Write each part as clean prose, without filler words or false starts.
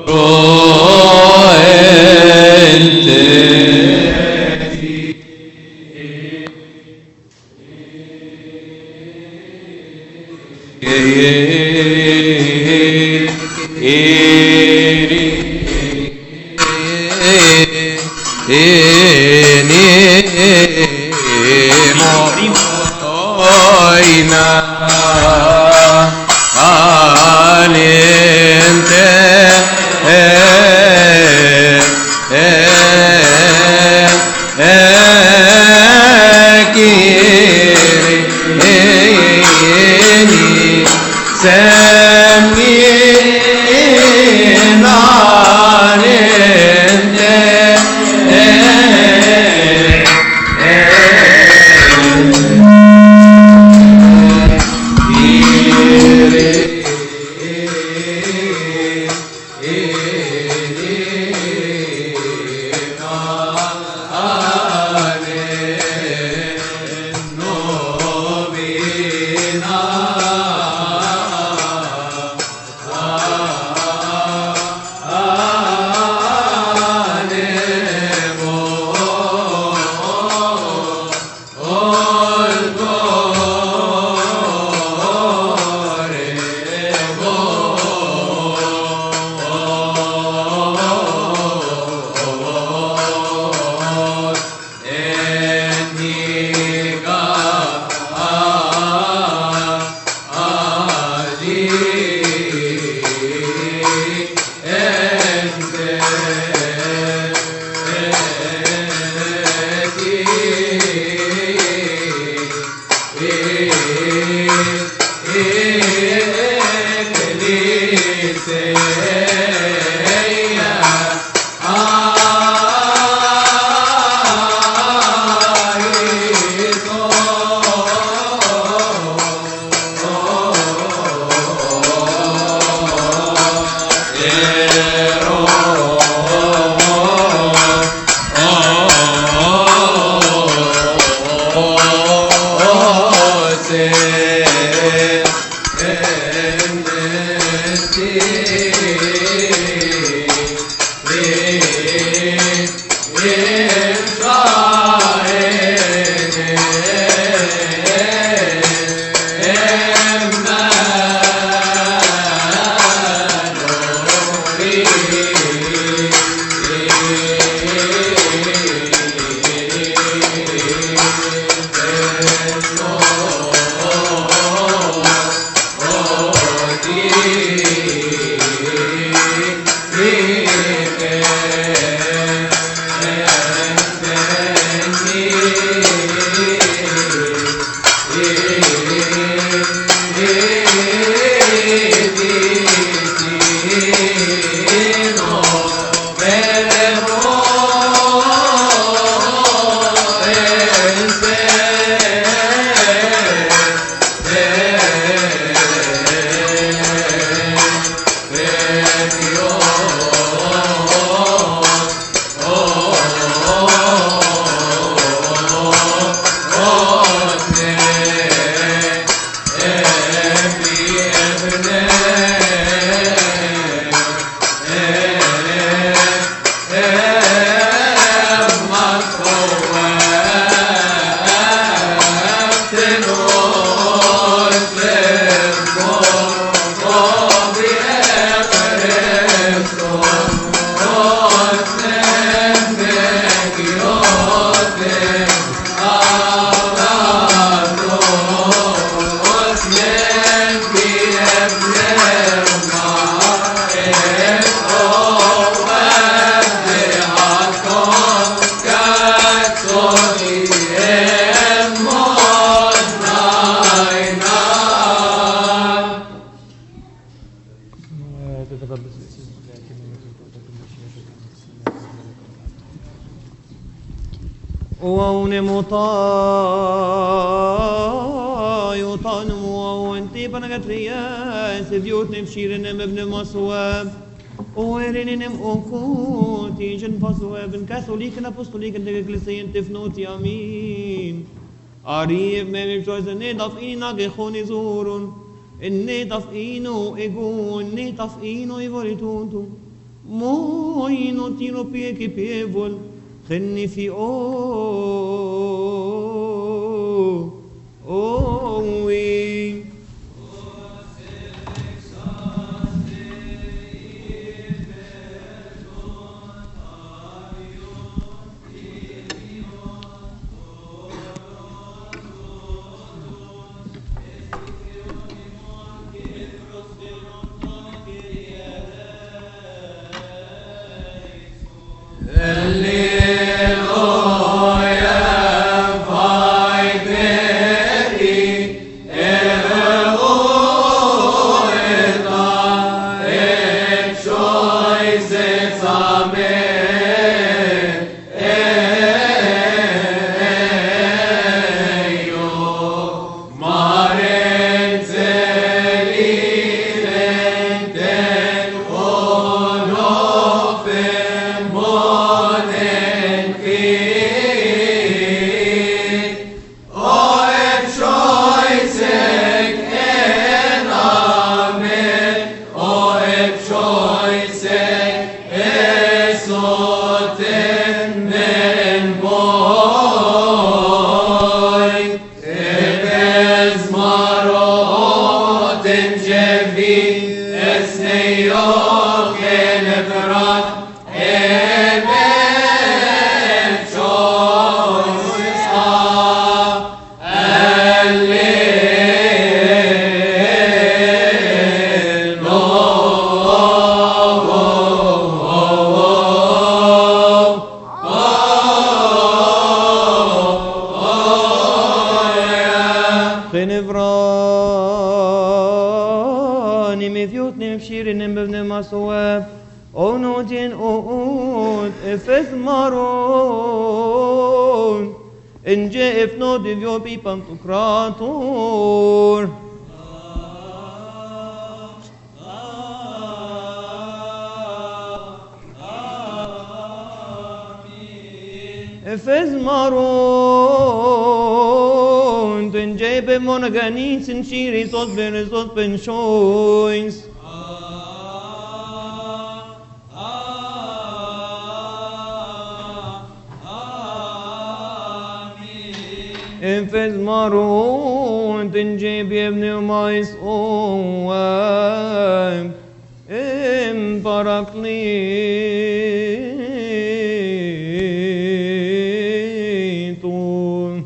Katholiken, apostoliken, de ecclesien tifnot yamin. Arif me mifshoiz ne daf ina gechon izurun. Ne daf ino egun, ne daf ino ivorituntu. Moino tiro pie che pievol, genni fi we. Pantocrator. Efes maron, den jebe monaganins in chiris os benes penchoins. Efes maron, den jebe pneumais oam, parakleton.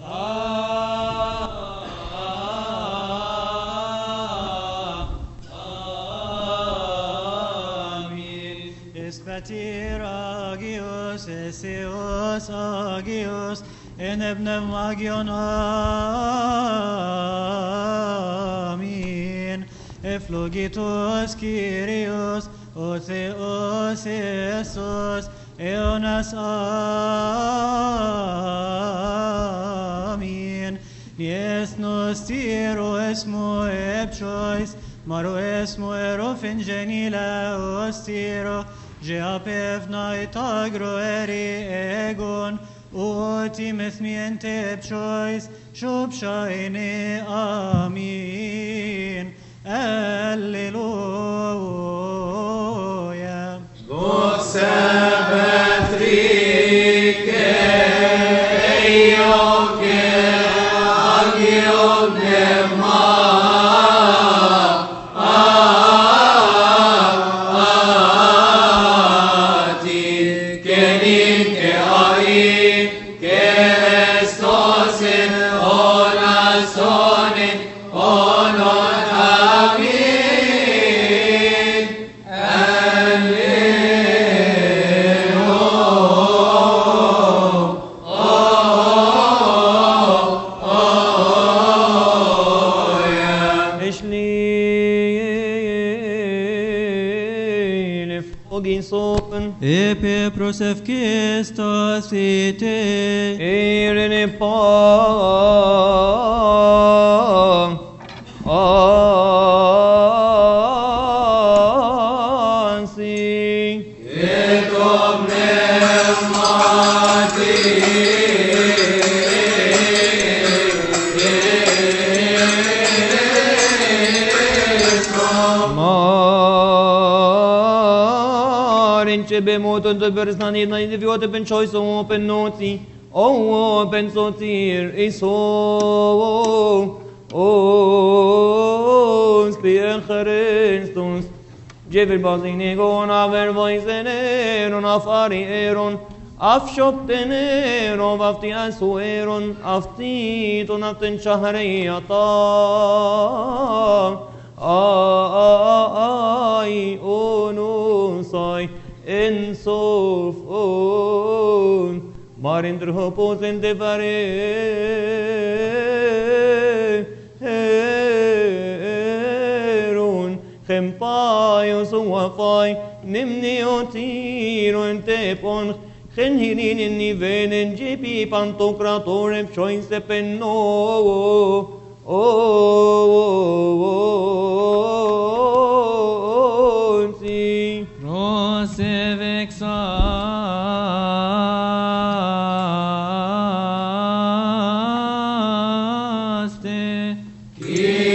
Amin. Ispatir agios, eseos agios, en ebnem agion amin. Eflogitos Kyrios, o Theos Iesous, eonas amin. Nies nos tiro esmo epchois, maro esmo erofin genila ostiro, geapevna itagro eri egon, Otimes miente pchois, shubshaine amin. Alleluia. Epe prosefkistos ite Irene pa ansi Etom pneumati ce bemot und bersnani na in viote pen choice open noti open sotir iso spien Christus Jever bazinigon aver voiseneron afari eron afshopten eron afti asu eron afti tonaten shahriyata ai onusai ensof on marinder hopos in de vare Chempaios uafai nimniotiron tepon Chenhirin in nivenen jipi pantokratorem choinse penno si Prosevexaste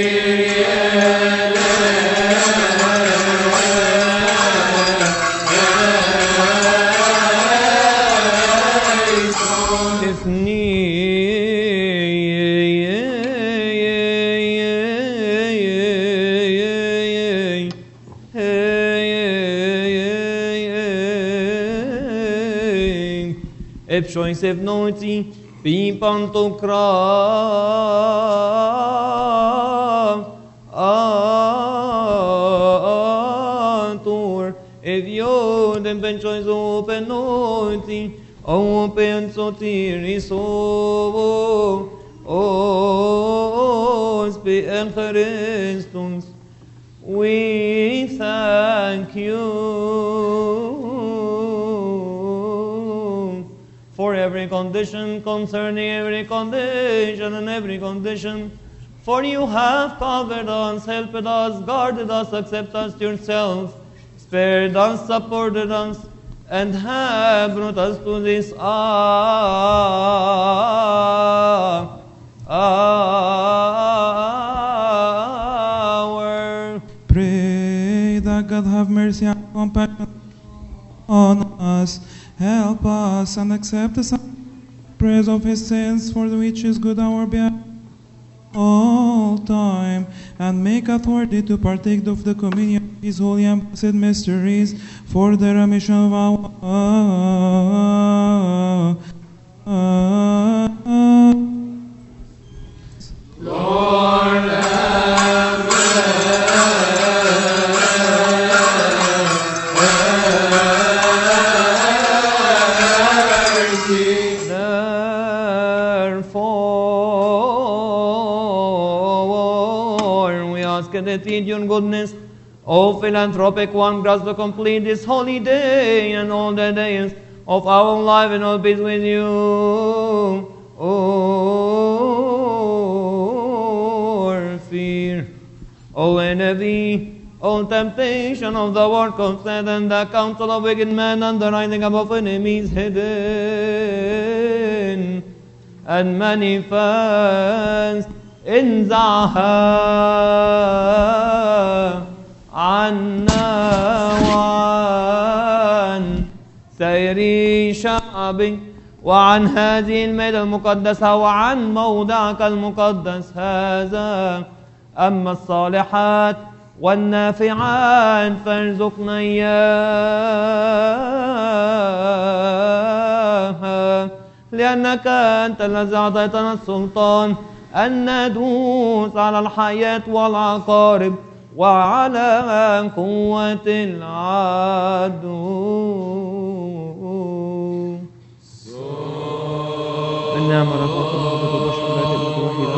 Epshois evnoti, pipantokra, ator, eviodem penchois open noti, open sotiris spe en Christus. We thank you for every condition, concerning every condition and every condition. For you have covered us, helped us, guarded us, accepted us to yourself, spared us, supported us, and have brought us to this hour. Pray that God have mercy and compassion on us. Help us and accept the praise of his sins, for the which is good our behalf all time, and make us worthy to partake of the communion of his holy and blessed mysteries, for the remission of our Lord, have that in your goodness, O philanthropic one, grant to complete this holy day and all the days of our life and all peace with you. O fear, O envy, O temptation of the work of Satan, the counsel of wicked men, and the rising up of enemies hidden and manifest in عنا وعن سير شعبك وعن هذه الميدة المقدسة وعن موضعك المقدس هذا. أما الصالحات والنافعات فارزقنا إياها، لأنك أنت الذي أعطيتنا السلطان أن ندوس على الحياة والعقارب وعلى قوة العدو. النعمة رحمة الله وبشر الله الوحيد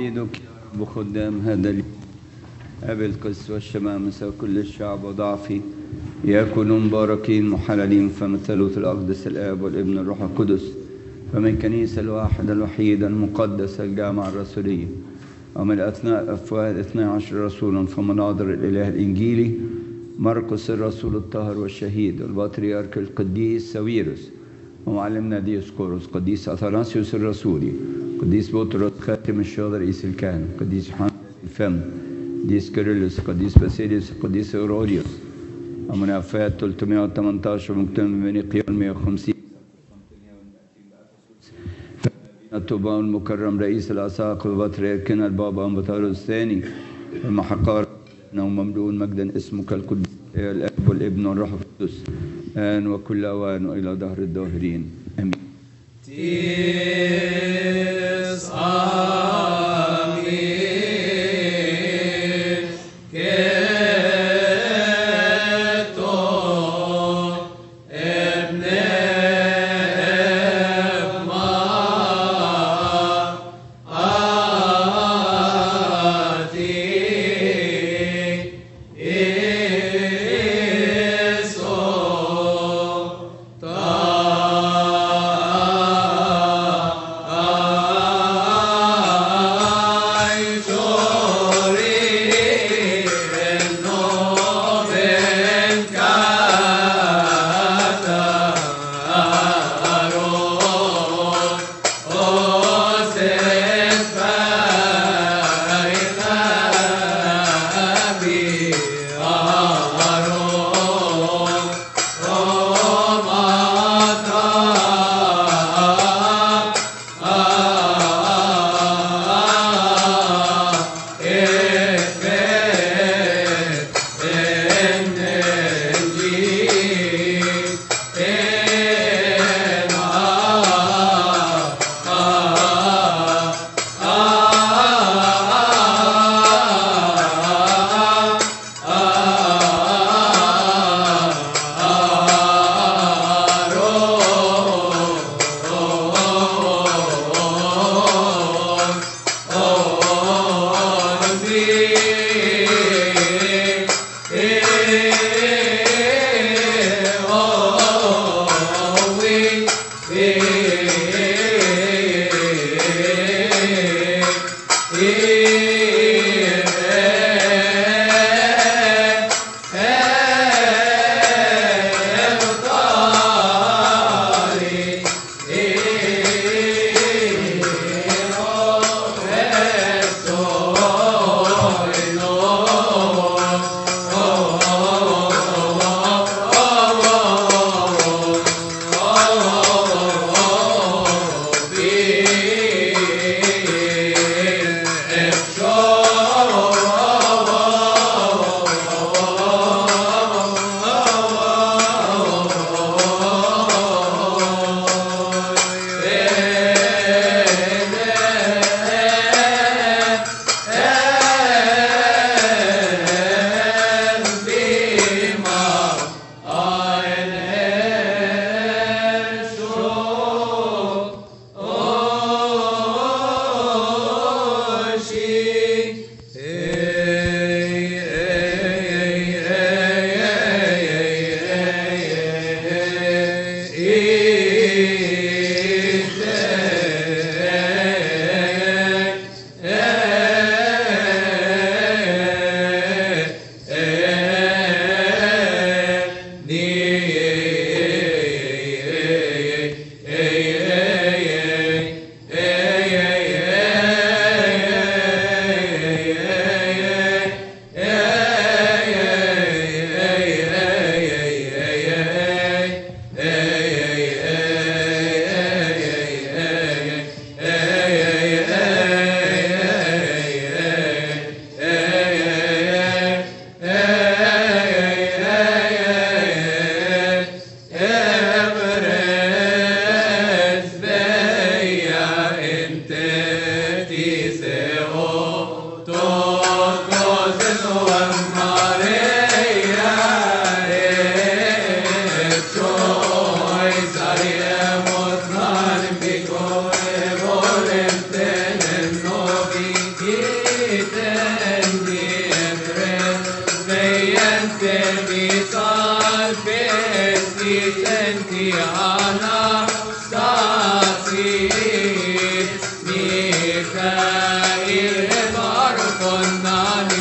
عبيدك يا رب خدام هذا اليوم، أبي القس والشمامسة وكل الشعب وضعفي يكونوا مباركين محللين فمن الثالوث الأقدس الآب والابن الروح القدس، فمن الكنيسة الواحدة الوحيدة المقدسة الجامعة الرسولية، ومن أفواه 12 رسولا فمناظر الإله الإنجيلي مرقس الرسول الطاهر والشهيد والبطريرك القديس ساويرس ومعلمنا ديوسكوروس، قديس أثناسيوس الرسولي، قديس بطرس خاتم الشهداء رئيس الكهنة، قديس يوحنا الفم، قديس كيرلس، قديس باسيليوس، قديس أوروليوس، ومن وفاة 318 مكتمل من قيام 150 الطوبان المكرم رئيس الأساقفة وبطريركنا البابا أنبطاريوس الثاني المحقار ومملوء مجدا اسمك القدوس الاب والابن والروح القدس آن وكل اوان والى دهر الداهرين امين.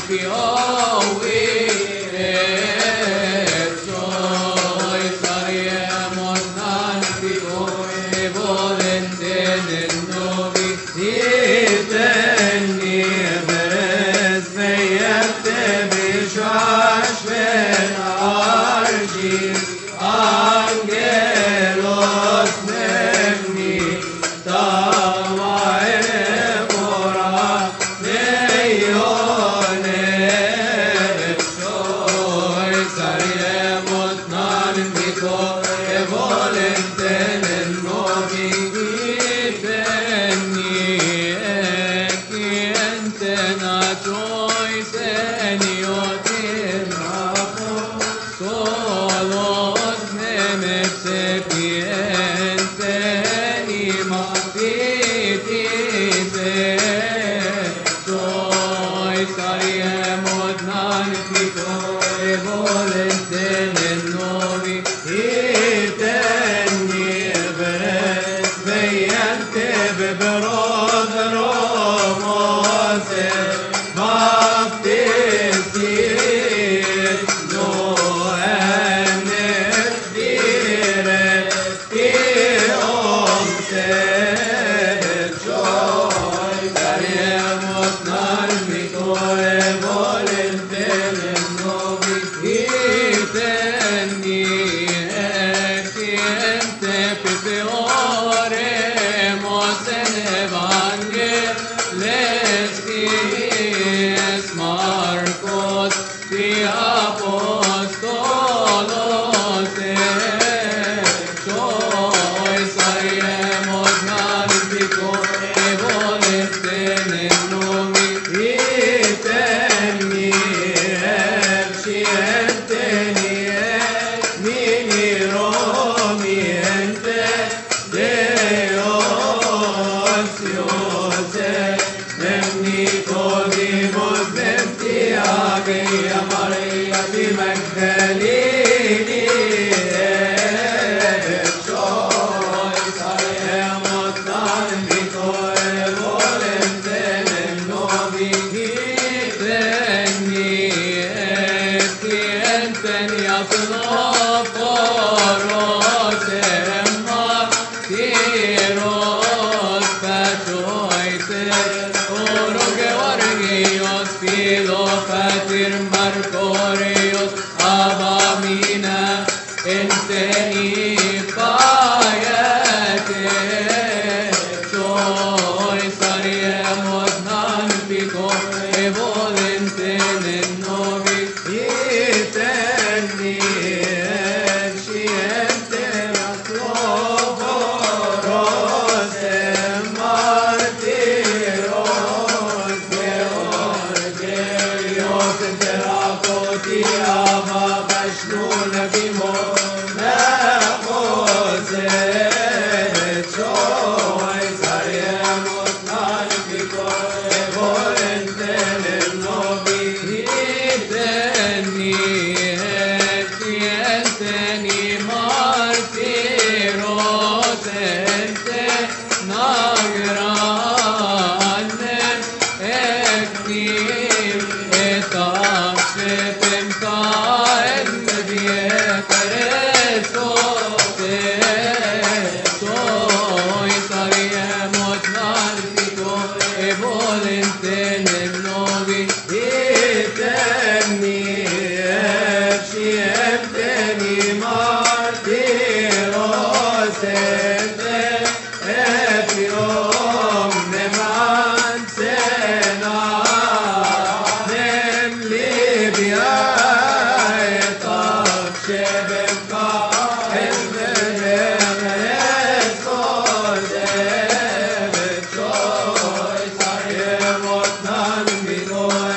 Lord.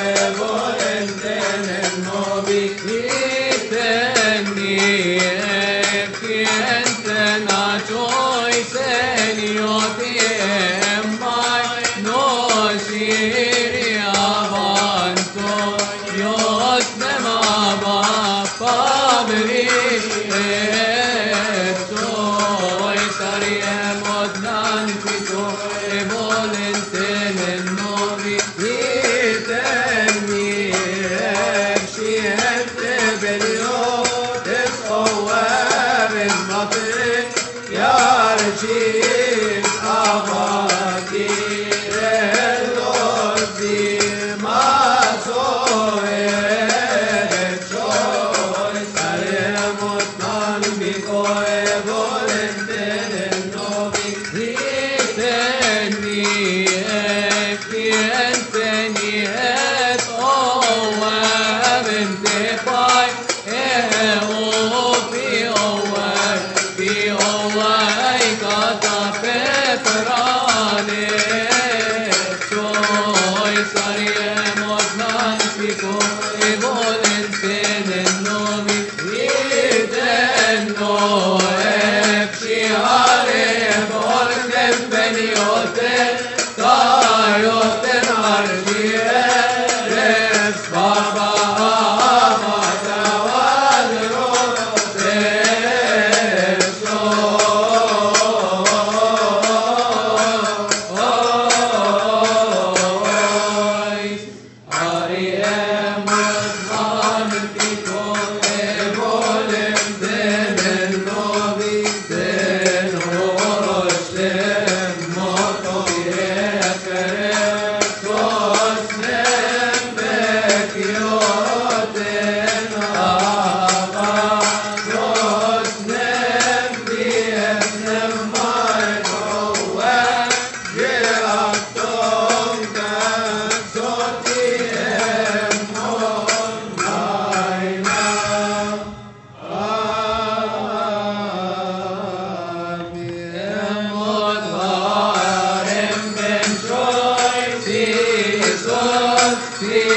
See